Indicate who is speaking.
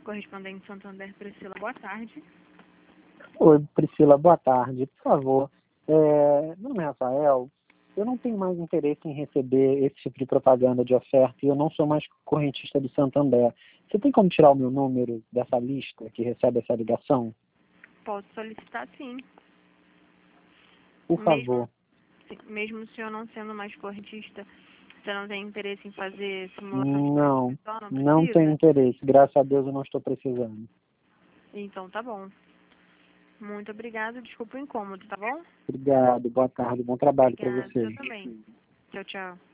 Speaker 1: correspondente Santander, Priscila, boa tarde.
Speaker 2: Oi, Priscila, boa tarde. Por favor, meu nome é Rafael. Eu não tenho mais interesse em receber esse tipo de propaganda de oferta e eu não sou mais correntista do Santander. Você tem como tirar o meu número dessa lista que recebe essa ligação?
Speaker 1: Posso solicitar, sim.
Speaker 2: Por favor.
Speaker 1: Mesmo o senhor não sendo mais correntista, você não tem interesse em fazer simulação de preço mensal?
Speaker 2: Não tenho interesse. Graças a Deus eu não estou precisando.
Speaker 1: Então tá bom. Muito obrigada. Desculpa o incômodo, tá bom?
Speaker 2: Obrigado, boa tarde, bom trabalho para
Speaker 1: Obrigada,
Speaker 2: você.
Speaker 1: eu também. Tchau, tchau.